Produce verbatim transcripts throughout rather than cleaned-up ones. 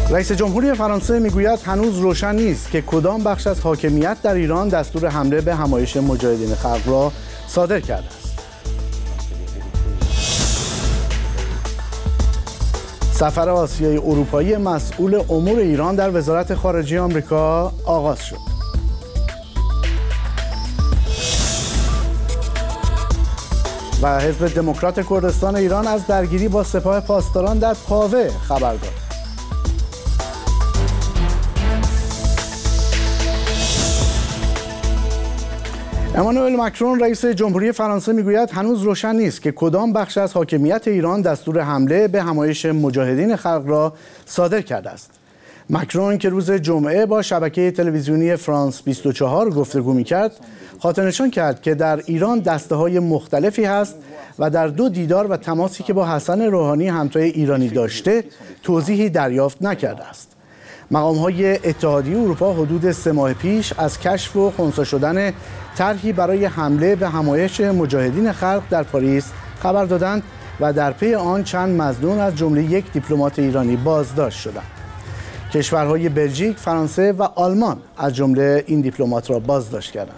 رئیس جمهوری فرانسه میگوید هنوز روشن نیست که کدام بخش از حاکمیت در ایران دستور حمله به همایش مجاهدین خلق را صادر کرده است. سفر آسیای اروپایی مسئول امور ایران در وزارت خارجه آمریکا آغاز شد. و حزب دموکرات کردستان ایران از درگیری با سپاه پاسداران در پاوه خبر داد. امانوئل مکرون رئیس جمهوری فرانسه میگوید هنوز روشن نیست که کدام بخش از حاکمیت ایران دستور حمله به همایش مجاهدین خلق را صادر کرده است. مکرون که روز جمعه با شبکه تلویزیونی فرانس بیست و چهار گفتگو می‌کرد، خاطرنشان کرد که در ایران دسته‌های مختلفی هست و در دو دیدار و تماسی که با حسن روحانی همتای ایرانی داشته توضیحی دریافت نکرده است. مقام‌های اتحادیه اروپا حدود سه ماه پیش از کشف و خنثی شدن طرحی برای حمله به همایش مجاهدین خلق در پاریس خبر دادند و در پی آن چند مظنون از جمله یک دیپلمات ایرانی بازداشت شدند. کشورهای بلژیک، فرانسه و آلمان از جمله این دیپلمات را بازداشت کردند.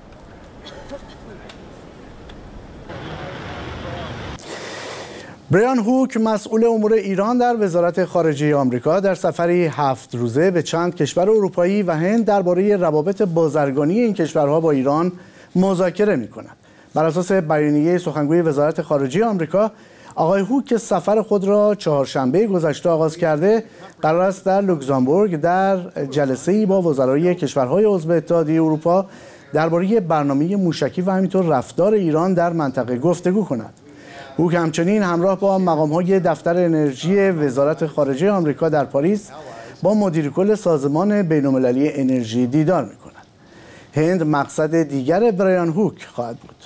بریان هوک مسئول امور ایران در وزارت خارجه آمریکا در سفری هفت روزه به چند کشور اروپایی و هند درباره روابط بازرگانی این کشورها با ایران مذاکره می‌کند. بر اساس بیانیه سخنگوی وزارت خارجه آمریکا، آقای هوک که سفر خود را چهارشنبه گذشته آغاز کرده، قرار است در لوکزامبورگ در جلسه‌ای با وزرای کشورهای عضو اتحادیه اروپا درباره برنامه موشکی و همینطور رفتار ایران در منطقه گفتگو کند. هوک همچنین همراه با مقام‌های دفتر انرژی وزارت خارجه آمریکا در پاریس با مدیر کل سازمان بین‌المللی انرژی دیدار می‌کند. هند مقصد دیگر بریان هوک خواهد بود.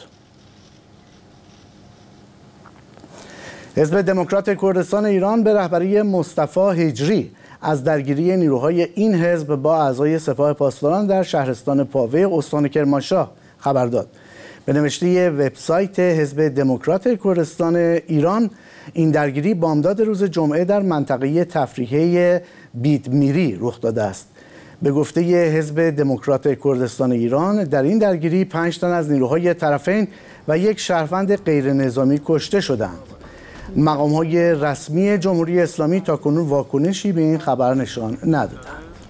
حزب دموکرات کردستان ایران به رهبری مصطفی هجری از درگیری نیروهای این حزب با اعضای سپاه پاسداران در شهرستان پاوه استان کرمانشاه خبر داد. به نوشته وبسایت حزب دموکرات کردستان ایران، این درگیری بامداد روز جمعه در منطقه تفریحی بیدمیری رخ داده است. به گفته حزب دموکرات کردستان ایران، در این درگیری پنج تن از نیروهای طرفین و یک شهروند غیر نظامی کشته شدند. مقام‌های رسمی جمهوری اسلامی تاکنون واکنشی به این خبر نشان ندادند.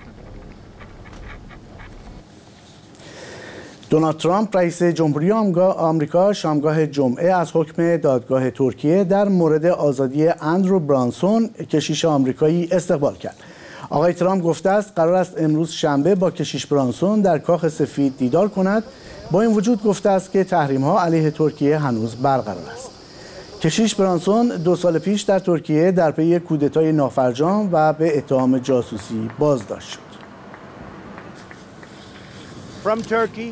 دونالد ترامپ رئیس جمهوری آمریکا شامگاه جمعه از حکم دادگاه ترکیه در مورد آزادی اندرو برانسون، کشیش آمریکایی، استقبال کرد. آقای ترامپ گفته است قرار است امروز شنبه با کشیش برانسون در کاخ سفید دیدار کند. با این وجود گفته است که تحریم‌ها علیه ترکیه هنوز برقرار است. کشیش برانسون دو سال پیش در ترکیه در پی کودتای نافرجام و به اتهام جاسوسی بازداشت شد. From Turkey.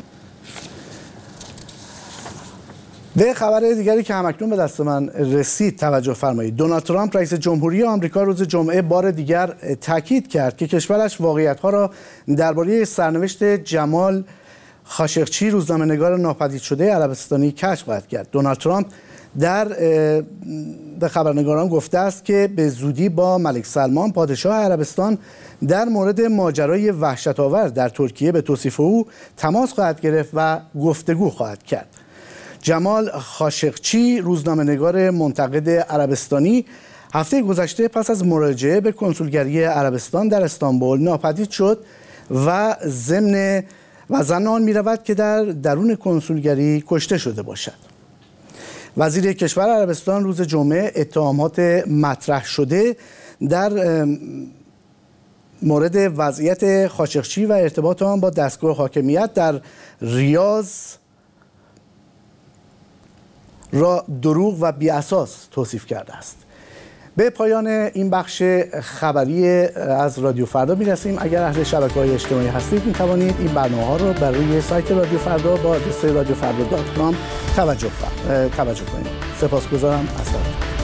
به خبر دیگری که همکنون به دست من رسید توجه فرمایید. دونالد ترامپ رئیس جمهوری آمریکا روز جمعه بار دیگر تاکید کرد که کشورش واقعیت‌ها را درباره سرنوشت جمال خاشقچی، روزنامه‌نگار ناپدید شده عربستانی، کشف خواهد کرد. دونالد ترامپ در به خبرنگاران گفته است که به زودی با ملک سلمان پادشاه عربستان در مورد ماجرای وحشت‌آور در ترکیه به توصیف او تماس خواهد گرفت و گفتگو خواهد کرد. جمال خاشقچی، روزنامه‌نگار منتقد عربستانی، هفته گذشته پس از مراجعه به کنسولگری عربستان در استانبول ناپدید شد و ضمن و ظن آن می‌رود که در درون کنسولگری کشته شده باشد. وزیر کشور عربستان روز جمعه اتهامات مطرح شده در مورد وضعیت خاشقچی و ارتباط آن با دستگاه حاکمیت در ریاض را دروغ و بی‌اساس توصیف کرده است. به پایان این بخش خبری از رادیو فردا میرسیم. اگر اهل شبکه‌های اجتماعی هستید میتوانید این برنامه‌ها رو بر روی سایت رادیو فردا با آدرس رادیو فردا دات کام توجه توجه کنید. سپاسگزارم از توجه.